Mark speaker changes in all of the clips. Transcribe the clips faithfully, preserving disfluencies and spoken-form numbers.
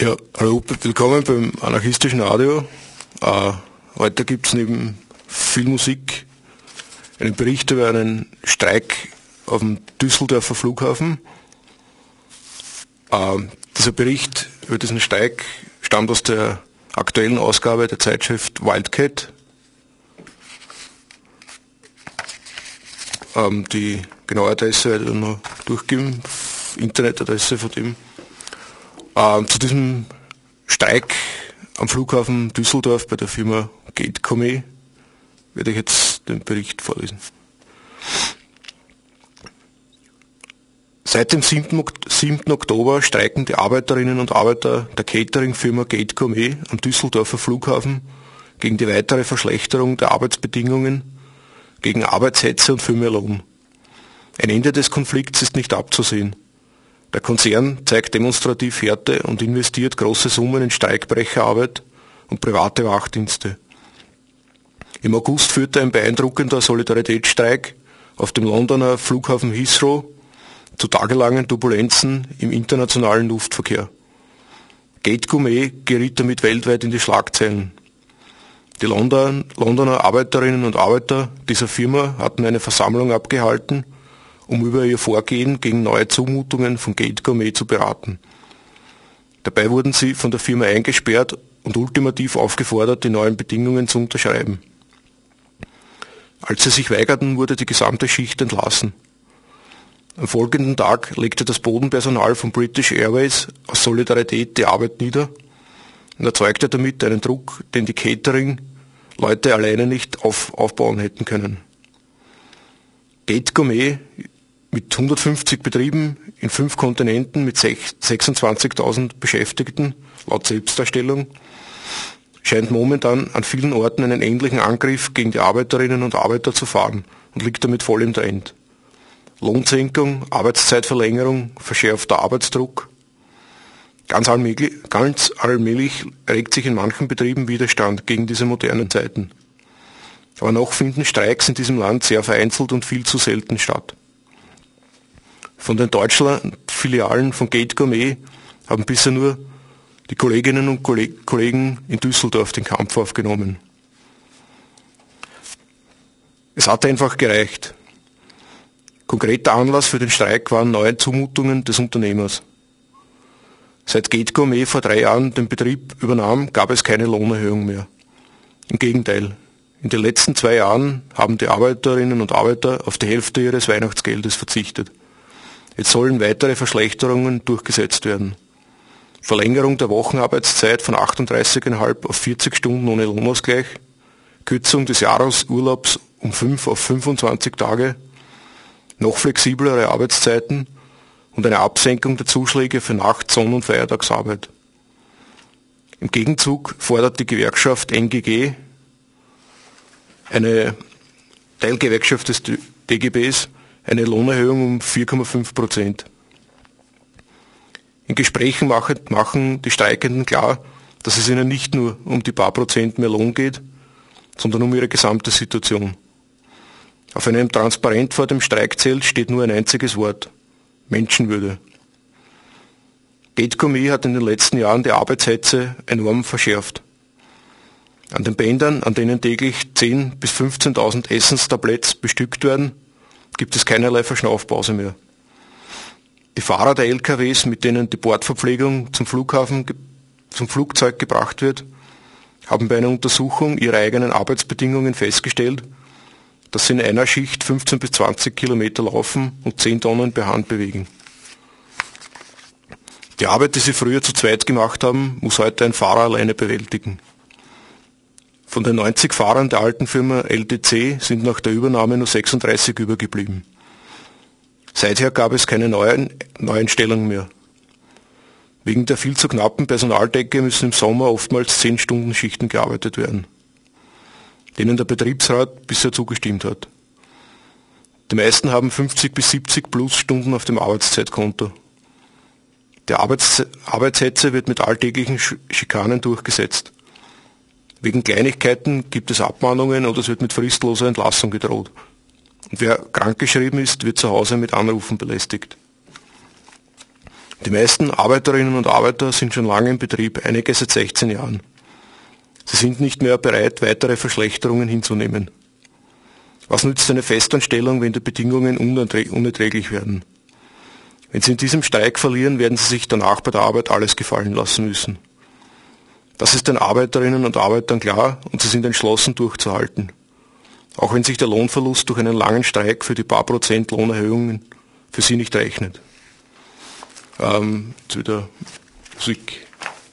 Speaker 1: Ja, hallo, willkommen beim anarchistischen Radio. Äh, heute gibt es neben viel Musik einen Bericht über einen Streik auf dem Düsseldorfer Flughafen. Äh, dieser Bericht über diesen Streik stammt aus der aktuellen Ausgabe der Zeitschrift Wildcat. Ähm, die genaue Adresse werde ich dann noch durchgeben, Internetadresse von dem. Äh, zu diesem Streik am Flughafen Düsseldorf bei der Firma Gatecomé werde ich jetzt den Bericht vorlesen. Seit dem siebten Oktober streiken die Arbeiterinnen und Arbeiter der Catering-Firma Gatecomé am Düsseldorfer Flughafen gegen die weitere Verschlechterung der Arbeitsbedingungen, gegen Arbeitshetze und für mehr Lohn. Ein Ende des Konflikts ist nicht abzusehen. Der Konzern zeigt demonstrativ Härte und investiert große Summen in Streikbrecherarbeit und private Wachdienste. Im August führte ein beeindruckender Solidaritätsstreik auf dem Londoner Flughafen Heathrow zu tagelangen Turbulenzen im internationalen Luftverkehr. Gatecomé geriet damit weltweit in die Schlagzeilen. Die London, Londoner Arbeiterinnen und Arbeiter dieser Firma hatten eine Versammlung abgehalten, um über ihr Vorgehen gegen neue Zumutungen von Gatecomé zu beraten. Dabei wurden sie von der Firma eingesperrt und ultimativ aufgefordert, die neuen Bedingungen zu unterschreiben. Als sie sich weigerten, wurde die gesamte Schicht entlassen. Am folgenden Tag legte das Bodenpersonal von British Airways aus Solidarität die Arbeit nieder und erzeugte damit einen Druck, den die Catering-Leute alleine nicht auf, aufbauen hätten können. Gatecomé mit hundertfünfzig Betrieben in fünf Kontinenten mit sechsundzwanzigtausend Beschäftigten, laut Selbstdarstellung, scheint momentan an vielen Orten einen ähnlichen Angriff gegen die Arbeiterinnen und Arbeiter zu fahren und liegt damit voll im Trend. Lohnsenkung, Arbeitszeitverlängerung, verschärfter Arbeitsdruck. Ganz allmählich, ganz allmählich regt sich in manchen Betrieben Widerstand gegen diese modernen Zeiten. Aber noch finden Streiks in diesem Land sehr vereinzelt und viel zu selten statt. Von den Deutschland-Filialen von Gatecomé haben bisher nur die Kolleginnen und Kollegen in Düsseldorf den Kampf aufgenommen. Es hat einfach gereicht. Konkreter Anlass für den Streik waren neue Zumutungen des Unternehmers. Seit Gatecomé vor drei Jahren den Betrieb übernahm, gab es keine Lohnerhöhung mehr. Im Gegenteil, in den letzten zwei Jahren haben die Arbeiterinnen und Arbeiter auf die Hälfte ihres Weihnachtsgeldes verzichtet. Jetzt sollen weitere Verschlechterungen durchgesetzt werden. Verlängerung der Wochenarbeitszeit von achtunddreißig Komma fünf auf vierzig Stunden ohne Lohnausgleich, Kürzung des Jahresurlaubs um fünf auf fünfundzwanzig Tage, noch flexiblere Arbeitszeiten und eine Absenkung der Zuschläge für Nacht-, Sonn- und Feiertagsarbeit. Im Gegenzug fordert die Gewerkschaft N G G, eine Teilgewerkschaft des D G Bs, eine Lohnerhöhung um vier Komma fünf Prozent. In Gesprächen machen die Streikenden klar, dass es ihnen nicht nur um die paar Prozent mehr Lohn geht, sondern um ihre gesamte Situation. Auf einem Transparent vor dem Streikzelt steht nur ein einziges Wort: Menschenwürde. Gatecomé hat in den letzten Jahren die Arbeitshetze enorm verschärft. An den Bändern, an denen täglich zehntausend bis fünfzehntausend Essenstabletts bestückt werden, gibt es keinerlei Verschnaufpause mehr. Die Fahrer der L K Ws, mit denen die Bordverpflegung zum Flughafen, zum Flugzeug gebracht wird, haben bei einer Untersuchung ihrer eigenen Arbeitsbedingungen festgestellt, dass sie in einer Schicht fünfzehn bis zwanzig Kilometer laufen und zehn Tonnen per Hand bewegen. Die Arbeit, die sie früher zu zweit gemacht haben, muss heute ein Fahrer alleine bewältigen. Von den neunzig Fahrern der alten Firma L T C sind nach der Übernahme nur sechsunddreißig übergeblieben. Seither gab es keine neuen Neueinstellungen mehr. Wegen der viel zu knappen Personaldecke müssen im Sommer oftmals zehn Stunden Schichten gearbeitet werden, denen der Betriebsrat bisher zugestimmt hat. Die meisten haben fünfzig bis siebzig Plusstunden auf dem Arbeitszeitkonto. Die Arbeits Arbeitshetze wird mit alltäglichen Schikanen durchgesetzt. Wegen Kleinigkeiten gibt es Abmahnungen oder es wird mit fristloser Entlassung gedroht. Und wer krankgeschrieben ist, wird zu Hause mit Anrufen belästigt. Die meisten Arbeiterinnen und Arbeiter sind schon lange im Betrieb, einige seit sechzehn Jahren. Sie sind nicht mehr bereit, weitere Verschlechterungen hinzunehmen. Was nützt eine Festanstellung, wenn die Bedingungen unerträglich werden? Wenn sie in diesem Streik verlieren, werden sie sich danach bei der Arbeit alles gefallen lassen müssen. Das ist den Arbeiterinnen und Arbeitern klar und sie sind entschlossen durchzuhalten. Auch wenn sich der Lohnverlust durch einen langen Streik für die paar Prozent Lohnerhöhungen für sie nicht rechnet. Ähm, jetzt wieder Musik.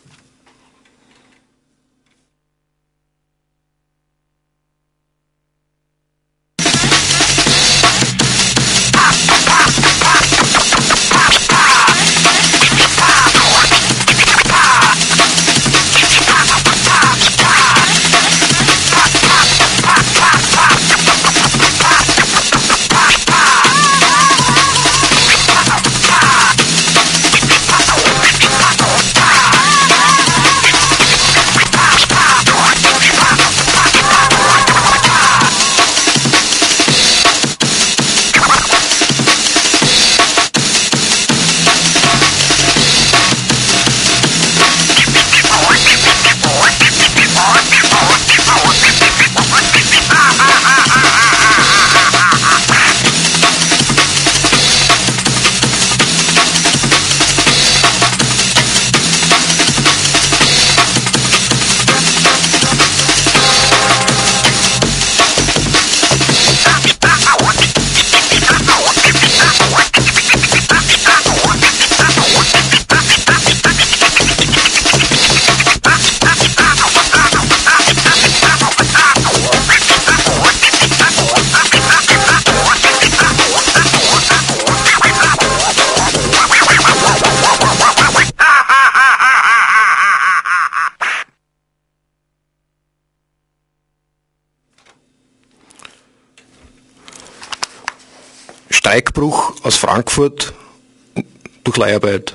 Speaker 1: Streikbruch aus Frankfurt durch Leiharbeit.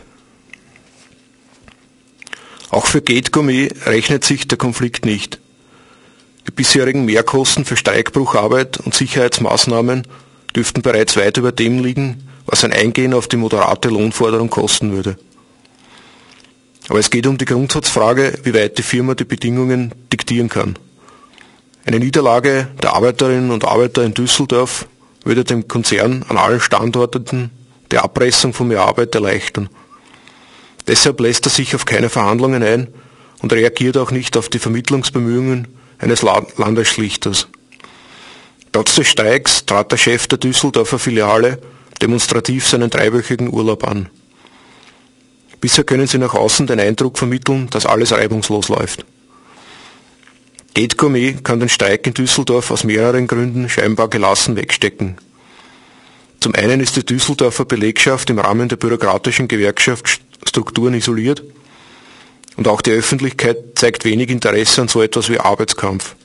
Speaker 1: Auch für Gate Gourmet rechnet sich der Konflikt nicht. Die bisherigen Mehrkosten für Streikbrucharbeit und Sicherheitsmaßnahmen dürften bereits weit über dem liegen, was ein Eingehen auf die moderate Lohnforderung kosten würde. Aber es geht um die Grundsatzfrage, wie weit die Firma die Bedingungen diktieren kann. Eine Niederlage der Arbeiterinnen und Arbeiter in Düsseldorf würde dem Konzern an allen Standorten die Abpressung von mehr Arbeit erleichtern. Deshalb lässt er sich auf keine Verhandlungen ein und reagiert auch nicht auf die Vermittlungsbemühungen eines Landesschlichters. Trotz des Streiks trat der Chef der Düsseldorfer Filiale demonstrativ seinen dreiwöchigen Urlaub an. Bisher können sie nach außen den Eindruck vermitteln, dass alles reibungslos läuft. Gate Gourmet kann den Streik in Düsseldorf aus mehreren Gründen scheinbar gelassen wegstecken. Zum einen ist die Düsseldorfer Belegschaft im Rahmen der bürokratischen Gewerkschaftsstrukturen isoliert und auch die Öffentlichkeit zeigt wenig Interesse an so etwas wie Arbeitskampf.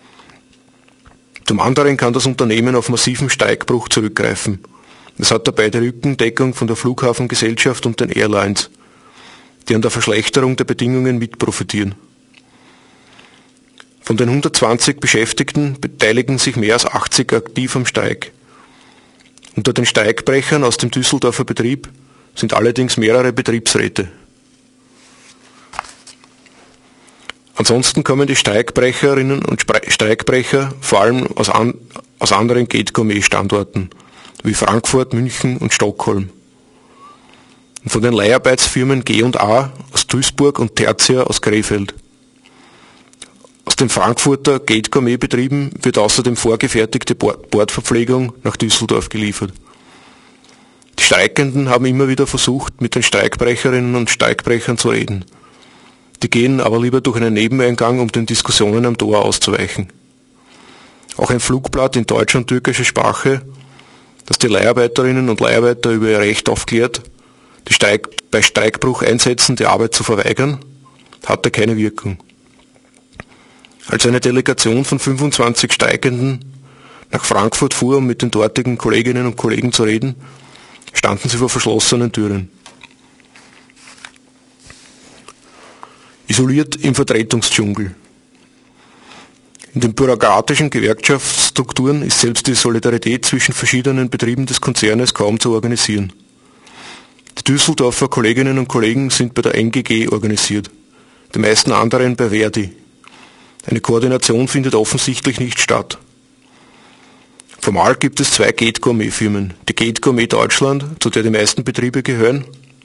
Speaker 1: Zum anderen kann das Unternehmen auf massiven Streikbruch zurückgreifen. Es hat dabei die Rückendeckung von der Flughafengesellschaft und den Airlines, die an der Verschlechterung der Bedingungen mitprofitieren. Von den hundertzwanzig Beschäftigten beteiligen sich mehr als achtzig aktiv am Streik. Unter den Streikbrechern aus dem Düsseldorfer Betrieb sind allerdings mehrere Betriebsräte. Ansonsten kommen die Streikbrecherinnen und Streikbrecher vor allem aus, an, aus anderen Gate Gourmet Standorten, wie Frankfurt, München und Stockholm. Und von den Leiharbeitsfirmen G und A aus Duisburg und Tertia aus Krefeld. Aus den Frankfurter Gate Gourmet Betrieben wird außerdem vorgefertigte Bordverpflegung nach Düsseldorf geliefert. Die Streikenden haben immer wieder versucht, mit den Streikbrecherinnen und Streikbrechern zu reden. Die gehen aber lieber durch einen Nebeneingang, um den Diskussionen am Tor auszuweichen. Auch ein Flugblatt in deutscher und türkischer Sprache, das die Leiharbeiterinnen und Leiharbeiter über ihr Recht aufklärt, die Streik, bei Streikbruch einsetzen, die Arbeit zu verweigern, hatte keine Wirkung. Als eine Delegation von fünfundzwanzig Streikenden nach Frankfurt fuhr, um mit den dortigen Kolleginnen und Kollegen zu reden, standen sie vor verschlossenen Türen. Isoliert im Vertretungsdschungel. In den bürokratischen Gewerkschaftsstrukturen ist selbst die Solidarität zwischen verschiedenen Betrieben des Konzernes kaum zu organisieren. Die Düsseldorfer Kolleginnen und Kollegen sind bei der N G G organisiert, die meisten anderen bei Verdi. Eine Koordination findet offensichtlich nicht statt. Formal gibt es zwei Gate Gourmet Firmen. Die Gate Gourmet Deutschland, zu der die meisten Betriebe gehören,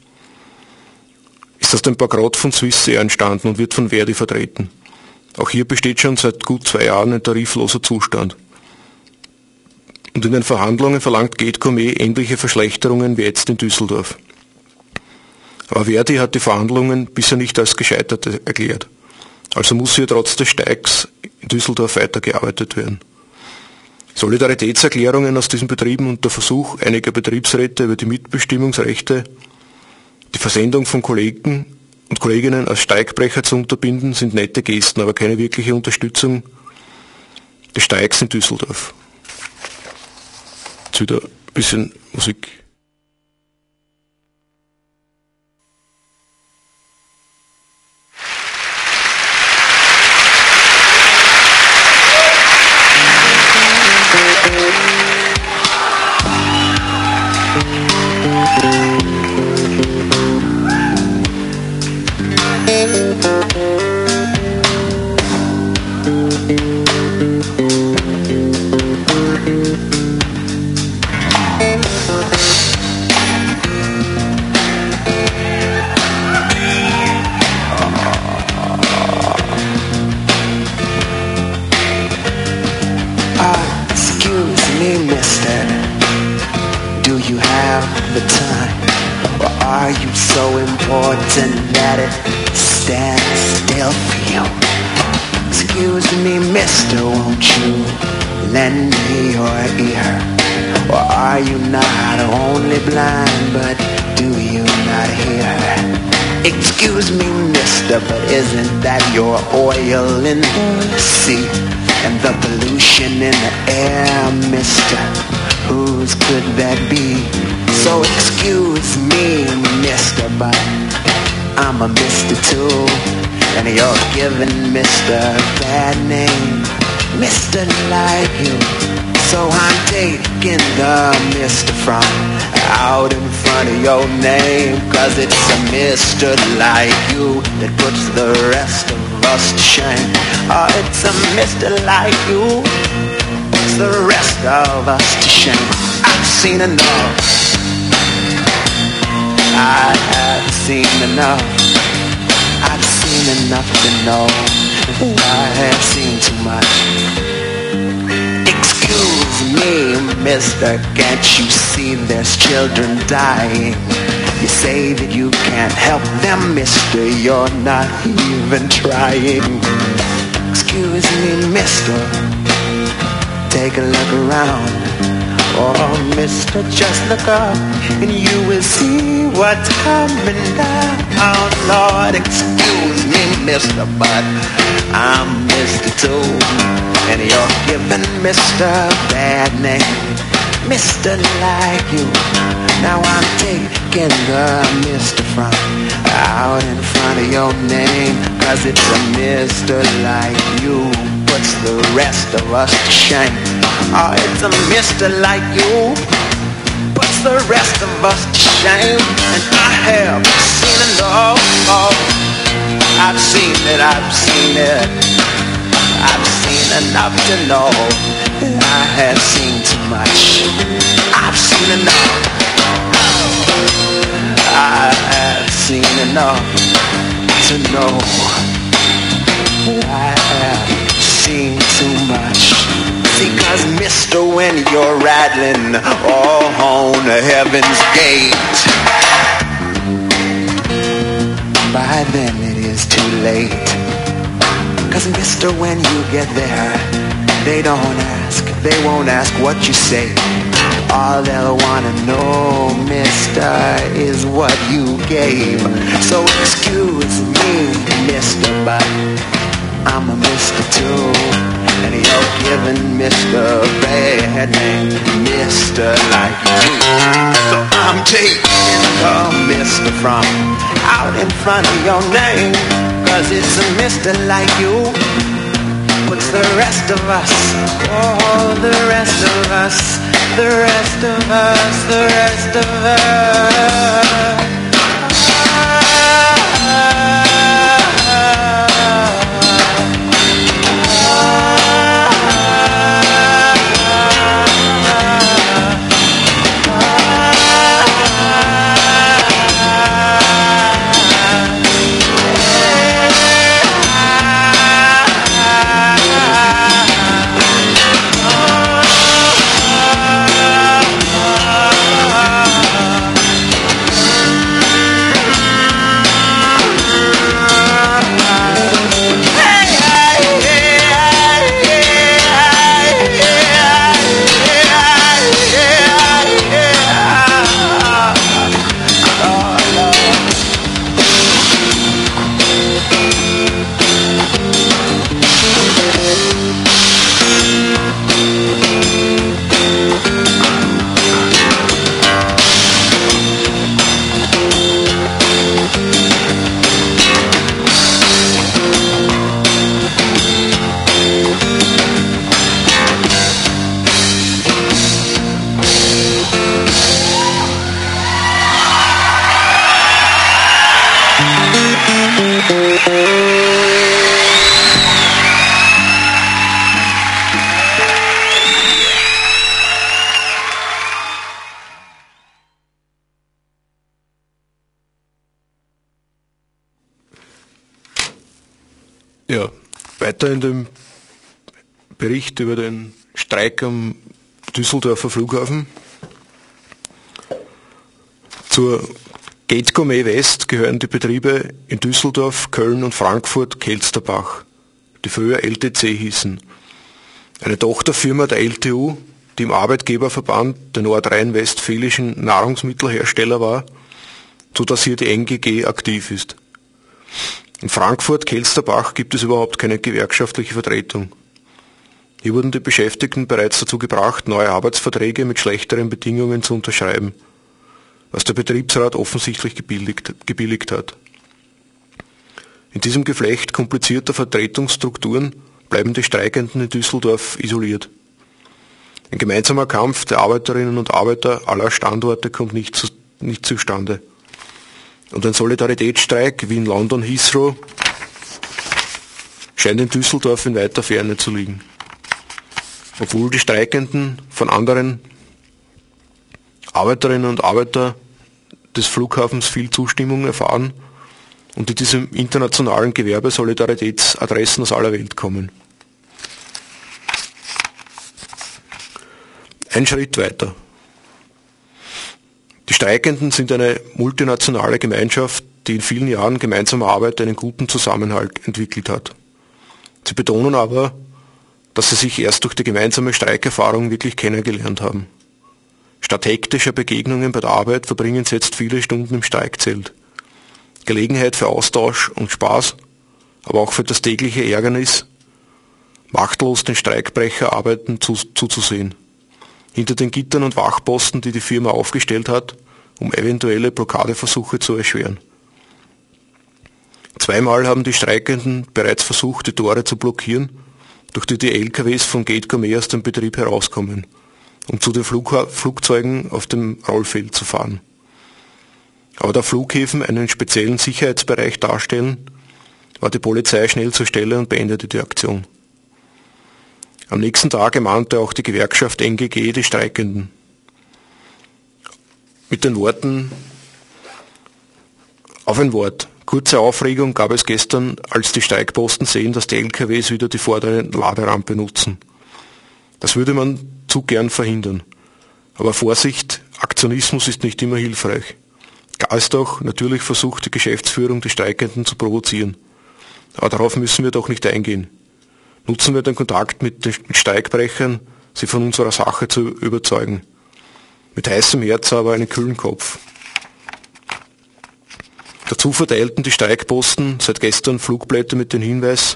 Speaker 1: ist aus dem Bankrott von Swissair entstanden und wird von Verdi vertreten. Auch hier besteht schon seit gut zwei Jahren ein tarifloser Zustand. Und in den Verhandlungen verlangt Gate Gourmet ähnliche Verschlechterungen wie jetzt in Düsseldorf. Aber Verdi hat die Verhandlungen bisher nicht als gescheitert erklärt. Also muss hier trotz des Steigs in Düsseldorf weitergearbeitet werden. Solidaritätserklärungen aus diesen Betrieben und der Versuch einiger Betriebsräte über die Mitbestimmungsrechte, die Versendung von Kollegen und Kolleginnen als Steigbrecher zu unterbinden, sind nette Gesten, aber keine wirkliche Unterstützung des Steigs in Düsseldorf. Jetzt wieder ein bisschen Musik.
Speaker 2: But isn't that your oil in the sea? And the pollution in the air, mister? Whose could that be? So excuse me, mister, but I'm a mister too. And you're giving mister a bad name, mister like you. So I'm taking the mister from out in front of your name, 'cause it's a mister like you that puts the rest of us to shame. Oh, it's a mister like you puts the rest of us to shame. I've seen enough, I have seen enough, I've seen enough to know I have seen too much. Excuse me, mister, can't you see there's children dying? You say that you can't help them, mister, you're not even trying. Excuse me, mister, take a look around. Oh, mister, just look up and you will see what's coming down. Lord, excuse me, mister, but I'm mister too. And you're giving mister a bad name, mister like you. Now I'm taking the mister from out in front of your name, 'cause it's a mister like you puts the rest of us to shame. Oh, it's a mister like you puts the rest of us to shame. And I have seen it all, oh, I've seen it, I've seen it, I've seen enough to know that I have seen too much. I've seen enough, I have seen enough to know I have seen too much. See, 'cause mister, when you're rattling all on heaven's gate, by then it is too late. 'Cause mister, when you get there, they don't ask, they won't ask what you say. All they'll wanna know, mister, is what you gave. So excuse me, mister, but I'm a mister too. And you're giving mister a bad name, mister like you. So I'm taking the mister from out in front of your name, 'cause it's a mister like you puts the rest of us, oh, the rest of us the rest of us, the rest of us.
Speaker 1: Ja, weiter in dem Bericht über den Streik am Düsseldorfer Flughafen. Zur Gatecom E West gehören die Betriebe in Düsseldorf, Köln und Frankfurt-Kelsterbach, die früher L T C hießen. Eine Tochterfirma der L T U, die im Arbeitgeberverband der nordrhein-westfälischen Nahrungsmittelhersteller war, sodass hier die N G G aktiv ist. In Frankfurt-Kelsterbach gibt es überhaupt keine gewerkschaftliche Vertretung. Hier wurden die Beschäftigten bereits dazu gebracht, neue Arbeitsverträge mit schlechteren Bedingungen zu unterschreiben, was der Betriebsrat offensichtlich gebilligt, gebilligt hat. In diesem Geflecht komplizierter Vertretungsstrukturen bleiben die Streikenden in Düsseldorf isoliert. Ein gemeinsamer Kampf der Arbeiterinnen und Arbeiter aller Standorte kommt nicht, zu, nicht zustande. Und ein Solidaritätsstreik wie in London Heathrow scheint in Düsseldorf in weiter Ferne zu liegen. Obwohl die Streikenden von anderen Arbeiterinnen und Arbeitern des Flughafens viel Zustimmung erfahren und in diesem internationalen Gewerbe Solidaritätsadressen aus aller Welt kommen. Ein Schritt weiter. Die Streikenden sind eine multinationale Gemeinschaft, die in vielen Jahren gemeinsamer Arbeit einen guten Zusammenhalt entwickelt hat. Sie betonen aber, dass sie sich erst durch die gemeinsame Streikerfahrung wirklich kennengelernt haben. Statt hektischer Begegnungen bei der Arbeit verbringen sie jetzt viele Stunden im Streikzelt. Gelegenheit für Austausch und Spaß, aber auch für das tägliche Ärgernis, machtlos den Streikbrecher arbeiten zu, zuzusehen. Hinter den Gittern und Wachposten, die die Firma aufgestellt hat, um eventuelle Blockadeversuche zu erschweren. Zweimal haben die Streikenden bereits versucht, die Tore zu blockieren, durch die die L K Ws von Gatecom aus dem Betrieb herauskommen, um zu den Flugha- Flugzeugen auf dem Rollfeld zu fahren. Aber da Flughäfen einen speziellen Sicherheitsbereich darstellen, war die Polizei schnell zur Stelle und beendete die Aktion. Am nächsten Tag ermahnte auch die Gewerkschaft N G G die Streikenden. Mit den Worten: Auf ein Wort. Kurze Aufregung gab es gestern, als die Streikposten sehen, dass die L K Ws wieder die vordere Laderampe nutzen. Das würde man zu gern verhindern. Aber Vorsicht, Aktionismus ist nicht immer hilfreich. Klar ist doch, natürlich versucht die Geschäftsführung die Streikenden zu provozieren. Aber darauf müssen wir doch nicht eingehen. Nutzen wir den Kontakt mit den Streikbrechern, sie von unserer Sache zu überzeugen. Mit heißem Herz, aber einen kühlen Kopf. Dazu verteilten die Streikposten seit gestern Flugblätter mit dem Hinweis,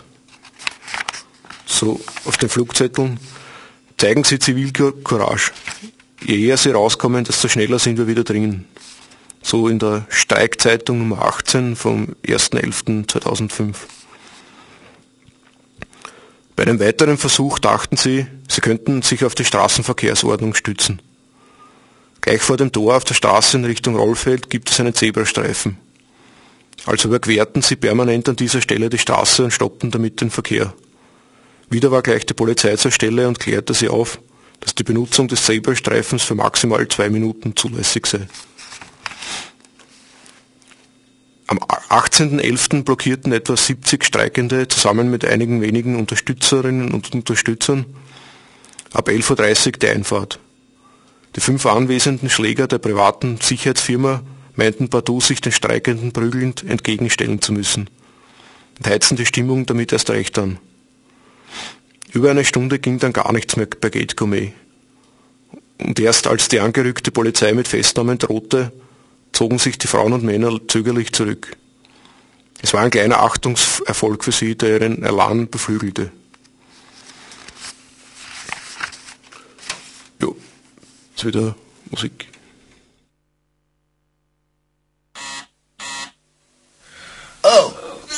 Speaker 1: so auf den Flugzetteln: Zeigen Sie Zivilcourage. Je eher Sie rauskommen, desto schneller sind wir wieder drinnen. So in der Streikzeitung Nummer achtzehn vom erster elfter zweitausendfünf. Bei einem weiteren Versuch dachten sie, sie könnten sich auf die Straßenverkehrsordnung stützen. Gleich vor dem Tor auf der Straße in Richtung Rollfeld gibt es einen Zebrastreifen. Also überquerten sie permanent an dieser Stelle die Straße und stoppten damit den Verkehr. Wieder war gleich die Polizei zur Stelle und klärte sie auf, dass die Benutzung des Zebrastreifens für maximal zwei Minuten zulässig sei. Am achtzehnten elften blockierten etwa siebzig Streikende zusammen mit einigen wenigen Unterstützerinnen und Unterstützern ab elf Uhr dreißig die Einfahrt. Die fünf anwesenden Schläger der privaten Sicherheitsfirma meinten partout, sich den Streikenden prügelnd entgegenstellen zu müssen und heizten die Stimmung damit erst recht an. Über eine Stunde ging dann gar nichts mehr bei Gate Gourmet. Und erst als die angerückte Polizei mit Festnahmen drohte, zogen sich die Frauen und Männer zögerlich zurück. Es war ein kleiner Achtungserfolg für sie, der ihren Elan beflügelte. Jo, jetzt wieder Musik.
Speaker 3: Oh!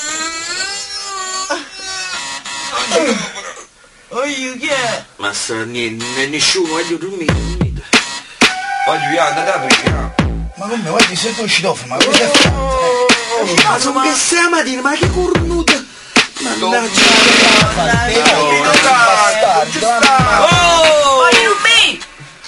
Speaker 3: Oh, you get?
Speaker 4: Ma sta niente, nessuno, voglio dormire, dormire.
Speaker 5: Voglio io, andate via.
Speaker 3: Ma come, guardi, sei tu uscito, ma cosa stai facendo?
Speaker 4: Ma sono che stamattina, ma che cornuta! Mannaggia!
Speaker 3: Oh!
Speaker 6: What do you mean?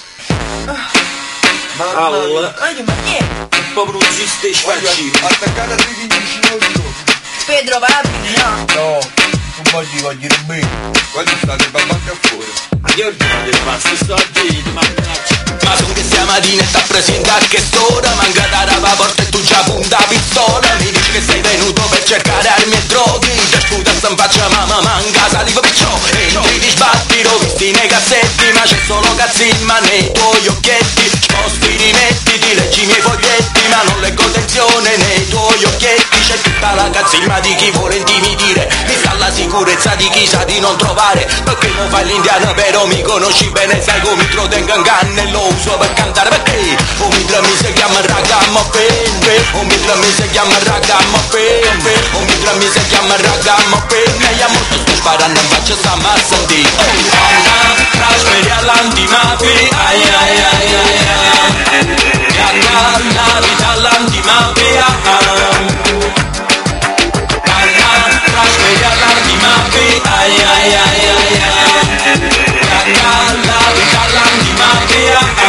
Speaker 4: Alla!
Speaker 6: Ma chi è?
Speaker 4: Un po' bruzziste e spacci!
Speaker 5: Attaccate a tre vicino di loro.
Speaker 6: Pedro, vai a no?
Speaker 3: No, non voglio, voglio rubare.
Speaker 5: Voglio stare babacca fuori.
Speaker 4: Ma che ordine basta, sto a dire, mannaggia!
Speaker 7: Ma son che stamattina sta presente a che s'ora, manca da la porta e tu già punta pistola. Mi dici che sei venuto per cercare armi e droghi, te sputa sta in faccia mamma manca saliva perciò. Entri ti sbatti, visti nei cassetti, ma c'è solo cazzimma nei tuoi occhietti. Sposti, rimetti, ti leggi i miei foglietti, ma non leggo tensione nei tuoi occhietti. C'è tutta la cazzimma di chi vuole intimidire, mi sta la sicurezza di chi sa di non trovare. Perché non fai l'indiano però mi conosci bene, sai come mi tengo in canna e lo uso per cantare. Perché un mitra mi si chiama Ragamuffin, un mitra mi si chiama Ragamuffin, un mitra mi si chiama Ragamuffin. E io molto sto sparando in faccia, sta ma a sentire. Oh, Anna, trasferi all'antimafia, ai ai ai ai ai. E Anna, la vita all'antimafia. Anna, trasferi all'antimafia, ai ai ai ai ai. E Anna, la vita all'antimafia.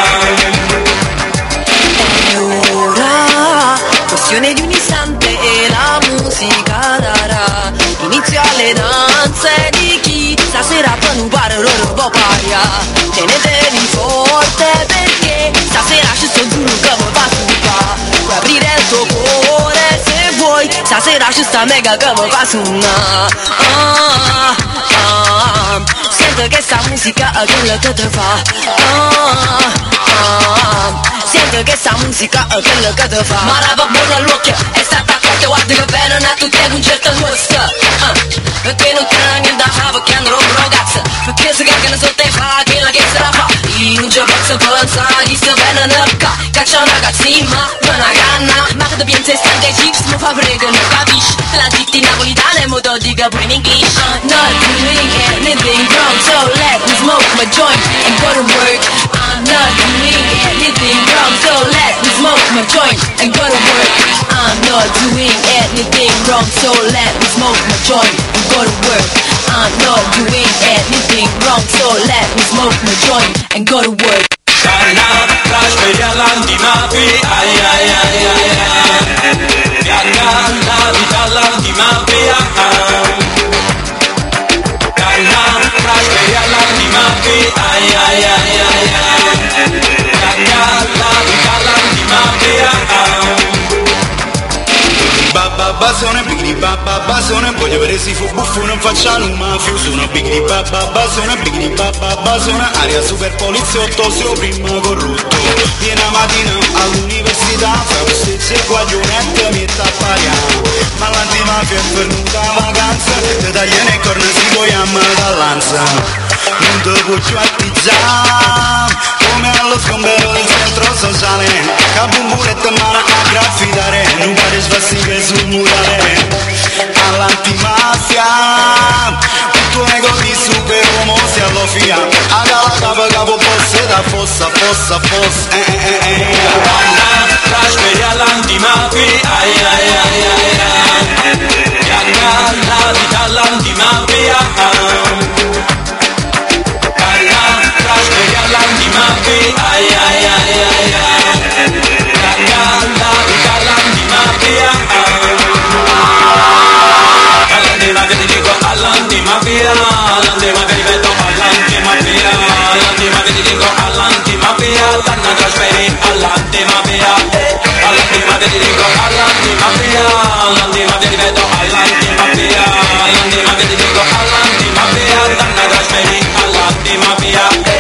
Speaker 6: E ora, questione di un istante e la musica darà inizio alle danze di chi stasera poi non pare loro paria. Tenetevi forte perché stasera ci sto giuro che vi fa suonare. Puoi aprire il tuo cuore se vuoi, stasera ci sta mega che vi fa suonare. Ah, ah, sento che sta musica è quello che ti fa. Ah, ah, sento che sta musica è quello che ti fa. Ma la va buona all'occhio e sta attaccata, guarda che bene a tutti ad un certo gusto. uh, Perché non tiene niente da fare, perché andrò un ragazzo, perché si cagano sotto e fa quella che se la fa. Io non ci posso pensare, chi sta bene nel ca, caccia una cazzimma, una canna. Ma che ti pensi stanca i chips, mi fa prego, non capisci. La zitti napolitana e mo te dica pure in English. I'm not doing anything wrong, so let me smoke my joint and go to work. I'm not doing anything wrong, so let me smoke my joint and go to work. I'm not doing anything wrong, so let me smoke my joint and go to work. I'm not doing anything wrong, so let me smoke my joint and go to work.
Speaker 7: Anna, trasferi all'antimafia, ai ai ai ai ai. E Anna, la vita all'antimafia. Anna, trasferi all'antimafia, ai ai ai ai ai. E Anna, la vita all'antimafia. Babba basone, bigri babba basone, voglio vedere si fu buffo, non facciano un mafioso. Una bigri babba basone, bigri babba basone, aria super poliziotto, sei prima corrotto. Piena mattina all'università, fra questezze e guaglionette mi tappariamo. Ma l'antimafia è venuta a vacanza, te tagliano e corna si vogliamo dall'anza. Non te puoi più attizzare, come allo sgombero del centro sociale. Cabumburetta in mano a graffitare, non pare svastica sul murale. All'antimafia, il tuo ego ti la fossa, fossa, fossa, eh, eh, eh. Anna, trasferi all'antimafia, ai, ai, ai, ai, ai. Anna, la vita all'antimafia. Anna, trasferi all'antimafia, ai, ai, ai, ai, ai. Anna, la vita all'antimafia. All'antimafia ti dico all'antimafia, all'antimafia ripeto all'antimafia, all'antimafia ti dico all'antimafia, l'hanno trasferì all'antimafia, all'antimafia ti dico all'antimafia, all'antimafia ripeto all'antimafia, all'antimafia ti dico all'antimafia, l'hanno trasferì all'antimafia.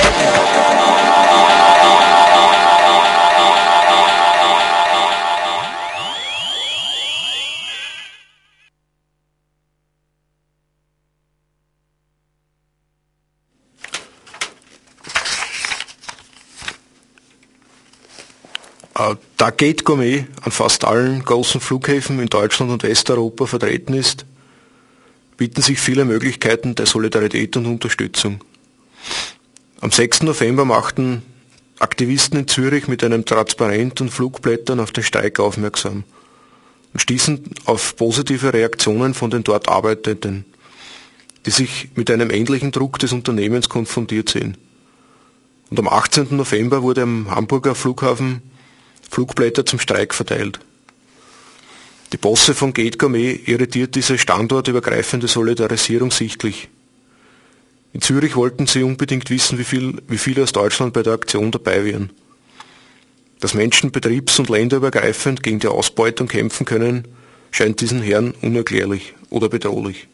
Speaker 1: Da Gate Gourmet an fast allen großen Flughäfen in Deutschland und Westeuropa vertreten ist, bieten sich viele Möglichkeiten der Solidarität und Unterstützung. Am sechsten November machten Aktivisten in Zürich mit einem Transparent und Flugblättern auf den Streik aufmerksam und stießen auf positive Reaktionen von den dort Arbeitenden, die sich mit einem ähnlichen Druck des Unternehmens konfrontiert sehen. Und am achtzehnten November wurde am Hamburger Flughafen Flugblätter zum Streik verteilt. Die Bosse von Gate Gourmet irritiert diese standortübergreifende Solidarisierung sichtlich. In Zürich wollten sie unbedingt wissen, wie, viel, wie viele aus Deutschland bei der Aktion dabei wären. Dass Menschen betriebs- und länderübergreifend gegen die Ausbeutung kämpfen können, scheint diesen Herren unerklärlich oder bedrohlich.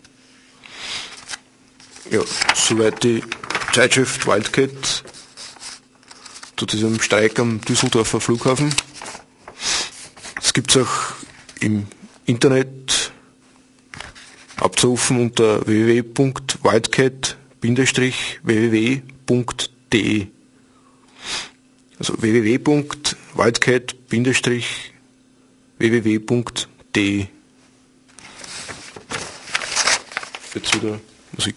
Speaker 1: Ja, soweit die Zeitschrift Wildcat zu diesem Streik am Düsseldorfer Flughafen. Es gibt es auch im Internet abzurufen unter w w w punkt wildcat bindestrich w w w punkt d e. Also w w w punkt wildcat bindestrich w w w punkt d e. Jetzt wieder Musik.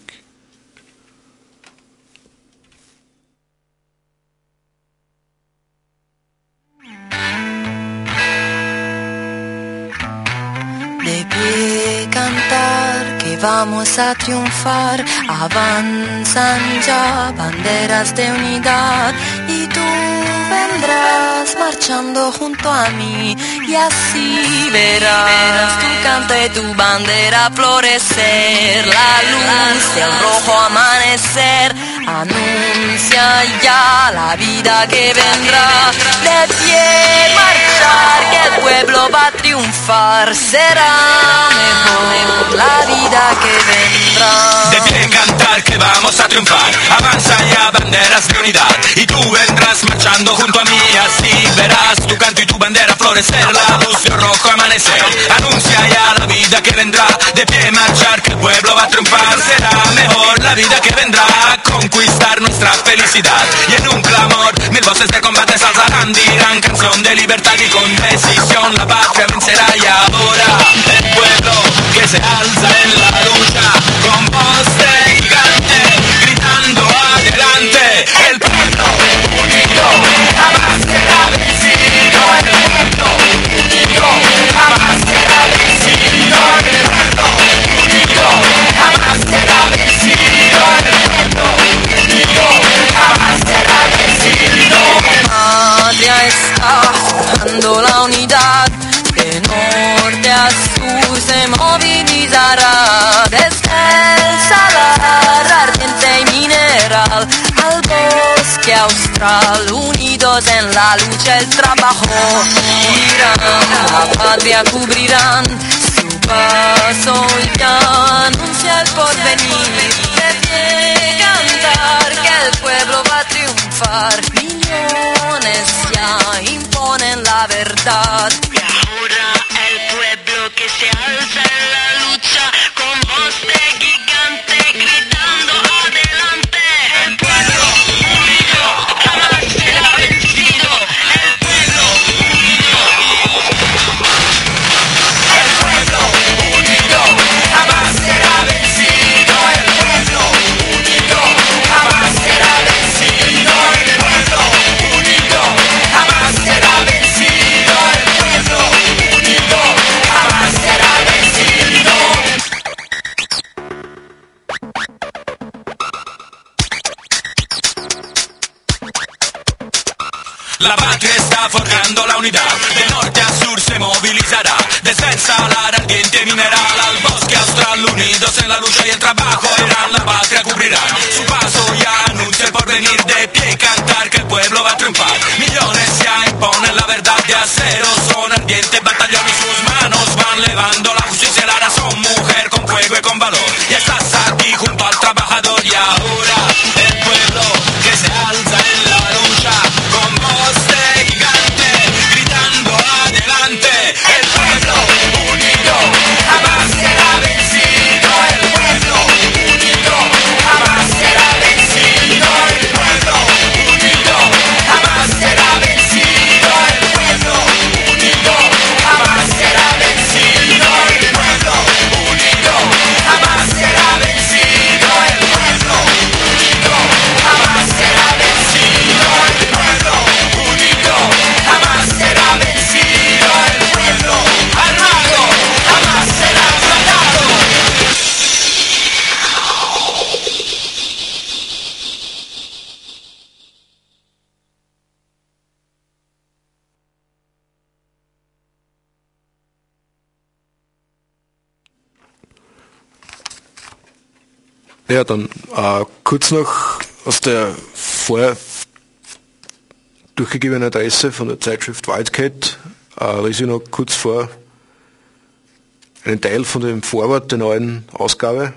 Speaker 6: De pie cantar que vamos a triunfar, avanzan ya banderas de unidad y tú vendrás marchando junto a mí y así verás tu canto y tu bandera florecer, la luz del rojo amanecer anuncia ya la vida que vendrá, de pie marchar que el pueblo va a triunfar, será mejor la vida que vendrá.
Speaker 7: De pie cantar que vamos a triunfar, avanza ya banderas de unidad y tú vendrás marchando junto a mí, así verás tu canto y tu bandera florecer, la luz del rojo amanecer anuncia ya la vida que vendrá, de pie marchar que el pueblo va a triunfar, será mejor la vida que vendrá, conquistar nuestra felicidad y en un clamor mil voces de combate se alzarán, dirán canción de libertad y con decisión la patria vencerá y ahora el pueblo que se alza en la lucha con voz de gigante gritando adelante, el pueblo unido jamás será vencido, el pueblo unido jamás será vencido, el pueblo unido jamás será vencido, el pueblo unido jamás será vencido.
Speaker 6: Patria está buscando la unidad, de norte a sur se movilizará, desde el salar ardiente y mineral al bosque austral, unidos en la lucha el trabajo, irán, la patria cubrirán, su paso ya anuncia el porvenir, de pie cantar que el pueblo va a triunfar, millones ya imponen la verdad.
Speaker 8: Y ahora el pueblo que se alza en la lucha con voz de gigante gritando adelante, el pueblo unido jamás será vencido, el pueblo unido, el pueblo unido jamás será vencido, el pueblo unido jamás será vencido, el pueblo
Speaker 7: La patria está forjando la unidad, de norte a sur se movilizará, descensa la ardiente mineral, al bosque austral unidos en la lucha y el trabajo harán, la patria cubrirán, su paso ya anuncia el porvenir, de pie y cantar que el pueblo va a triunfar, millones ya imponen la verdad de acero, son ardientes batallones, sus manos van levando la justicia y la razón, mujer con fuego y con valor, y estás aquí junto al trabajador, y ahora el pueblo que se alza en la lucha, con voz de gigante, gritando adelante, el pueblo unido jamás será vencido, el pueblo unido jamás será vencido, el pueblo unido jamás será vencido, el pueblo unido jamás será vencido, el pueblo unido jamás será vencido, el pueblo unido jamás será vencido, el pueblo unido jamás será vencido, el pueblo armado jamás será tratado.
Speaker 1: Ja, dann äh, kurz noch aus der vorher durchgegebenen Adresse von der Zeitschrift Wildcat äh, lese ich noch kurz vor einen Teil von dem Vorwort der neuen Ausgabe,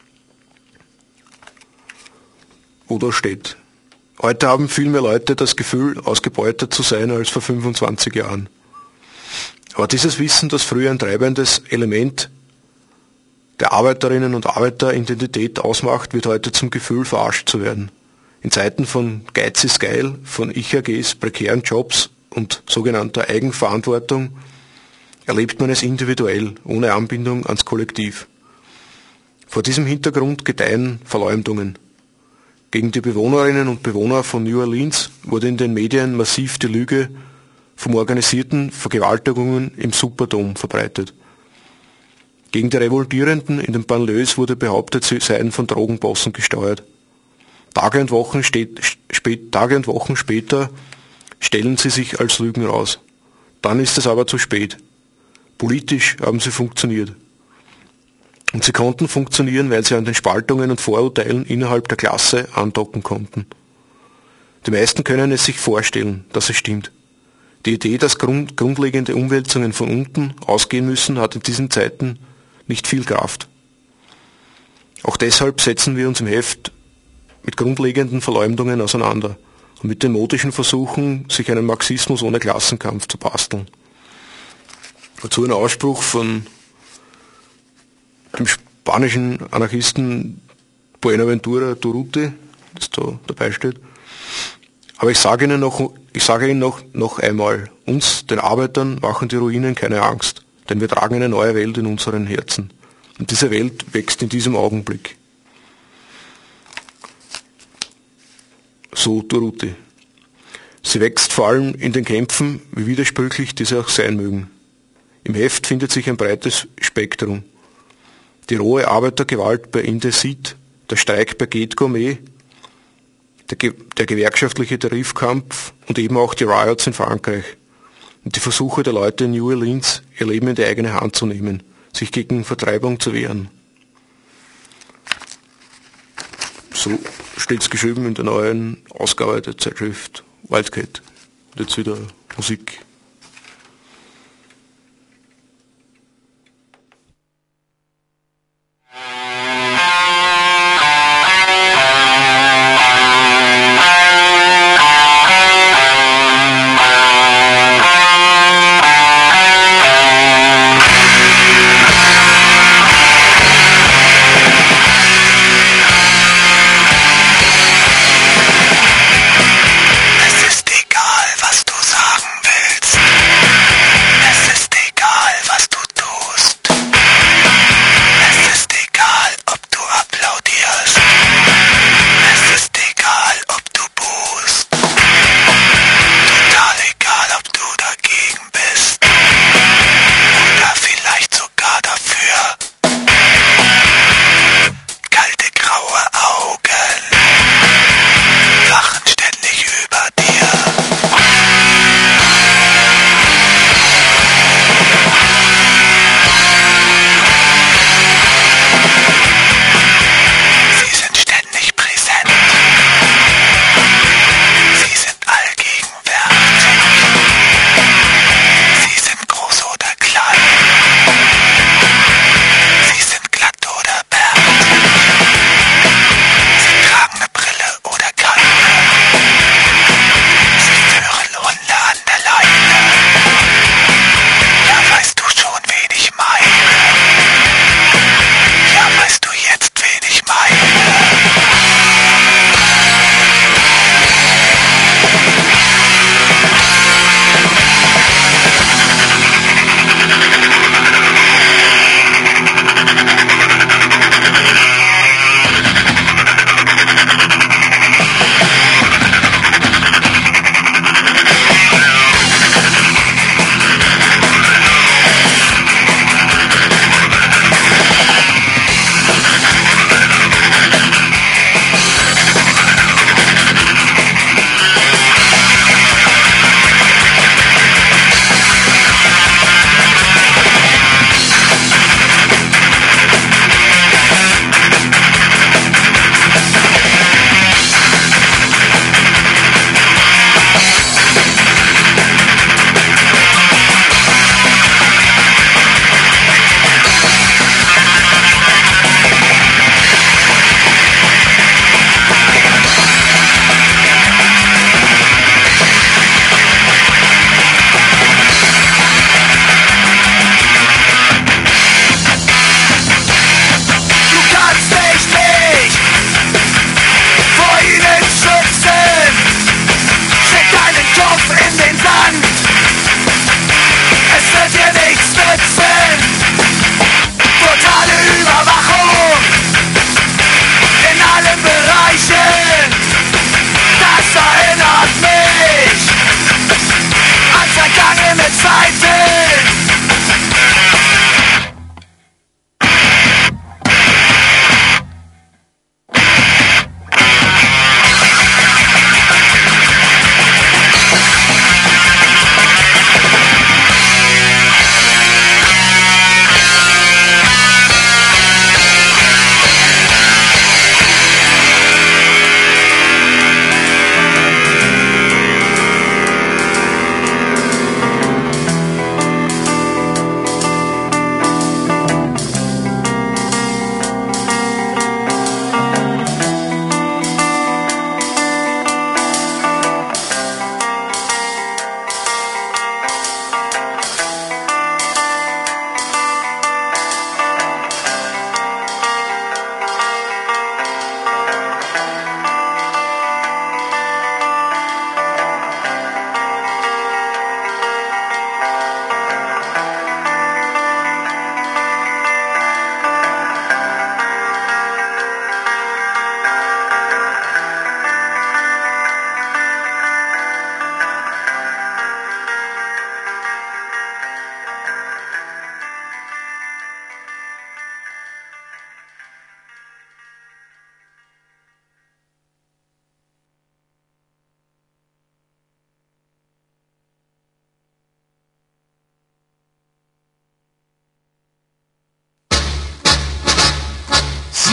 Speaker 1: wo da steht: Heute haben viel mehr Leute das Gefühl, ausgebeutet zu sein als vor fünfundzwanzig Jahren. Aber dieses Wissen, das früher ein treibendes Element der Arbeiterinnen und Arbeiteridentität ausmacht, wird heute zum Gefühl, verarscht zu werden. In Zeiten von Geiz ist geil, von Ich A Gs, prekären Jobs und sogenannter Eigenverantwortung erlebt man es individuell, ohne Anbindung ans Kollektiv. Vor diesem Hintergrund gedeihen Verleumdungen. Gegen die Bewohnerinnen und Bewohner von New Orleans wurde in den Medien massiv die Lüge vom organisierten Vergewaltigungen im Superdome verbreitet. Gegen die Revoltierenden in den Banlieues wurde behauptet, sie seien von Drogenbossen gesteuert. Tage und Wochen, steht, spät, Tage und Wochen später stellen sie sich als Lügen raus. Dann ist es aber zu spät. Politisch haben sie funktioniert. Und sie konnten funktionieren, weil sie an den Spaltungen und Vorurteilen innerhalb der Klasse andocken konnten. Die meisten können es sich vorstellen, dass es stimmt. Die Idee, dass grund, grundlegende Umwälzungen von unten ausgehen müssen, hat in diesen Zeiten nicht viel Kraft. Auch deshalb setzen wir uns im Heft mit grundlegenden Verleumdungen auseinander und mit den modischen Versuchen, sich einen Marxismus ohne Klassenkampf zu basteln. Dazu ein Ausspruch von dem spanischen Anarchisten Buenaventura Durruti, das da dabei steht. Aber ich sage Ihnen noch, ich sage Ihnen noch, noch einmal, uns, den Arbeitern, machen die Ruinen keine Angst, denn wir tragen eine neue Welt in unseren Herzen. Und diese Welt wächst in diesem Augenblick. So Durruti. Sie wächst vor allem in den Kämpfen, wie widersprüchlich diese auch sein mögen. Im Heft findet sich ein breites Spektrum. Die rohe Arbeitergewalt bei Indesit, der Streik bei Gate Gourmet, der, Ge- der gewerkschaftliche Tarifkampf und eben auch die Riots in Frankreich und die Versuche der Leute in New Orleans, ihr Leben in die eigene Hand zu nehmen, sich gegen Vertreibung zu wehren. So steht es geschrieben in der neuen Ausgabe der Zeitschrift Wildcat. Und jetzt wieder Musik.
Speaker 2: Es ist egal, was du sagen willst.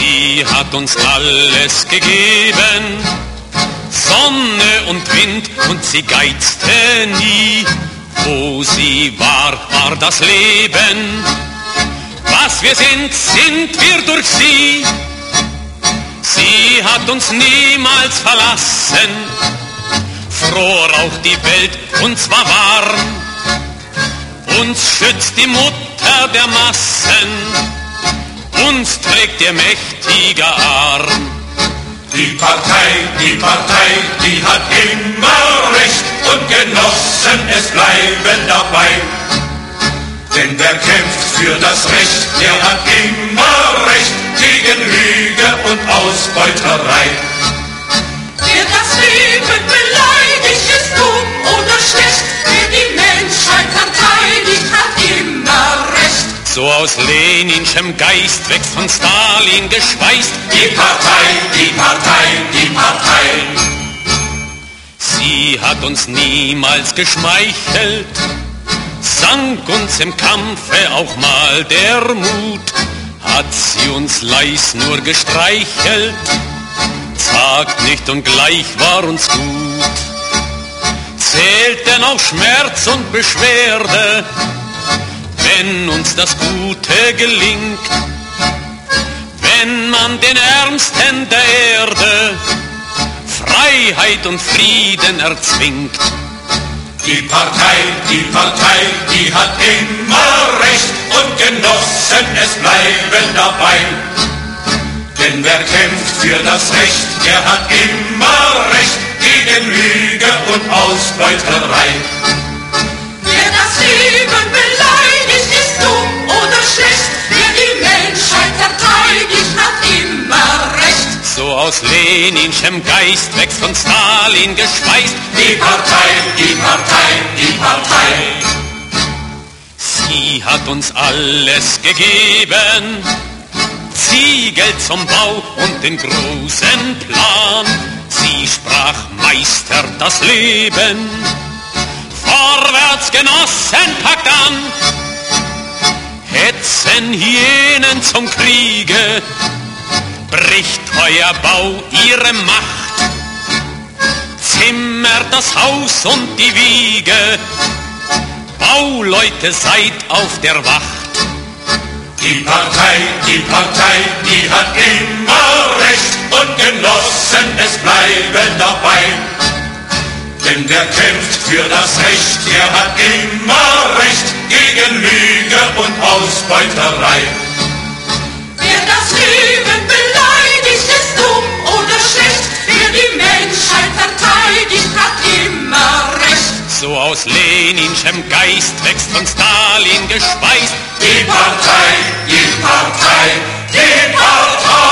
Speaker 7: Sie hat uns alles gegeben, Sonne und Wind, und sie geizte nie. Wo sie war, war das Leben. Was wir sind, sind wir durch sie. Sie hat uns niemals verlassen. Froh raucht die Welt, und zwar warm. Uns schützt die Mutter der Massen. Uns trägt ihr mächtiger Arm.
Speaker 9: Die Partei, die Partei, die hat immer Recht und Genossen, es bleiben dabei. Denn wer kämpft für das Recht, der hat immer Recht gegen Lüge und Ausbeuterei.
Speaker 10: Wer das Leben beleidigt, ist dumm oder schlecht. Wer die Menschheit verteidigt, hat immer Recht.
Speaker 7: So aus Leninschem Geist wächst von Stalin gespeist
Speaker 9: die Partei, die Partei, die Partei.
Speaker 7: Sie hat uns niemals geschmeichelt, sank uns im Kampfe auch mal der Mut, hat sie uns leis nur gestreichelt, sagt nicht und gleich war uns gut. Zählt denn auch Schmerz und Beschwerde, wenn uns das Gute gelingt, wenn man den Ärmsten der Erde Freiheit und Frieden erzwingt.
Speaker 9: Die Partei, die Partei, die hat immer Recht und Genossen, es bleiben dabei. Denn wer kämpft für das Recht, der hat immer Recht gegen Lüge und Ausbeuterei.
Speaker 10: Wer das Leben beleidigt, ist dumm oder schlecht. Wer die Menschheit verteidigt, hat immer Recht.
Speaker 7: So aus Leninschem Geist wächst von Stalin gespeist
Speaker 9: die Partei, die Partei, die Partei.
Speaker 7: Sie hat uns alles gegeben, Ziegel zum Bau und den großen Plan. Sie sprach, meistert das Leben, vorwärts Genossen, packt an. Hetzen Hyänen zum Kriege, bricht euer Bau ihre Macht, zimmert das Haus und die Wiege, Bauleute seid auf der Wacht.
Speaker 9: Die Partei, die Partei, die hat immer Recht und Genossen, es bleiben dabei. Denn wer kämpft für das Recht, der hat immer Recht gegen Lüge und Ausbeuterei.
Speaker 10: Wer das Leben beleidigt, ist dumm oder schlecht. Wer die Menschheit verteidigt, hat immer Recht.
Speaker 7: So aus Leninschem Geist wächst von Stalin gespeist
Speaker 9: die Partei, die Partei, die Partei.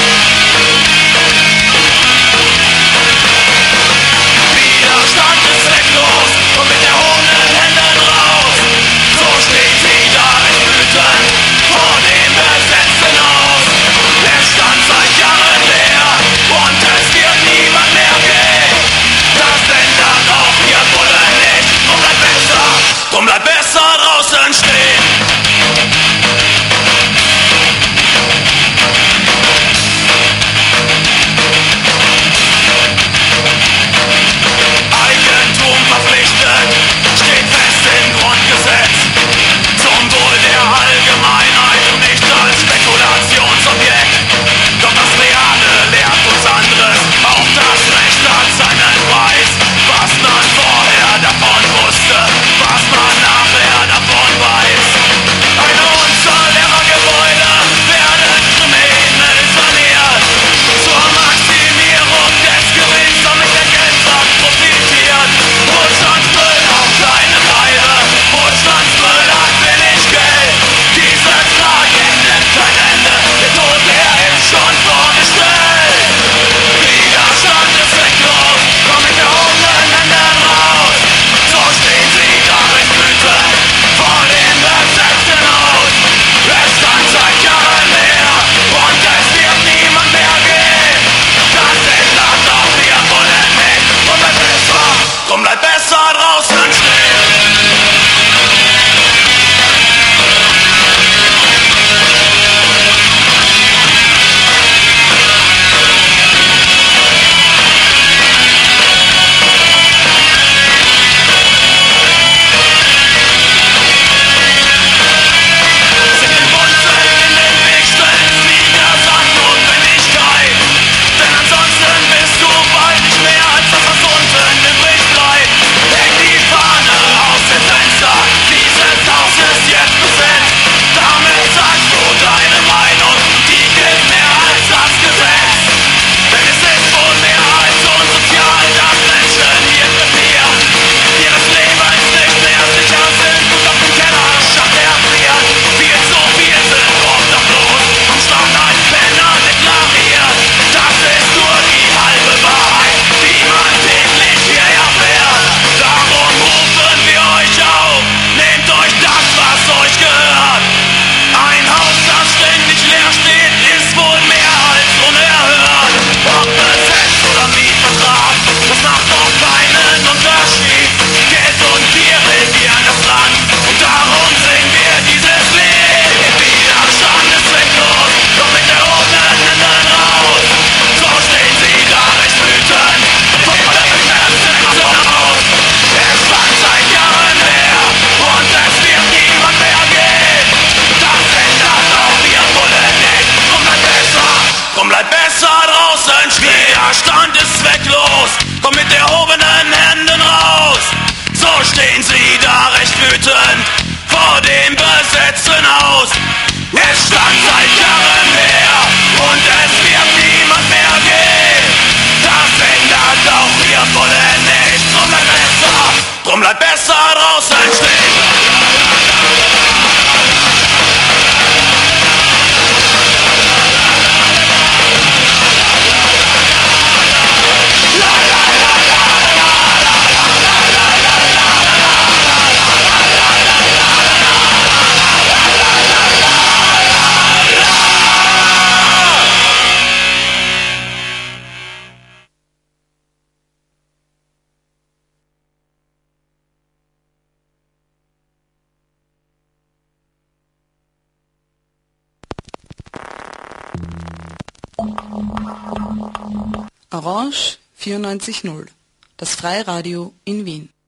Speaker 11: Widerstand ist
Speaker 7: stehen sie da recht wütend vor dem besetzten Haus. Es stand seit Jahren her und es wird niemand mehr gehen. Das ändert auch wir wollen nicht. Drum bleibt besser, drum bleibt besser draußen stehen.
Speaker 11: Orange vierundneunzig null, das Freiradio in Wien.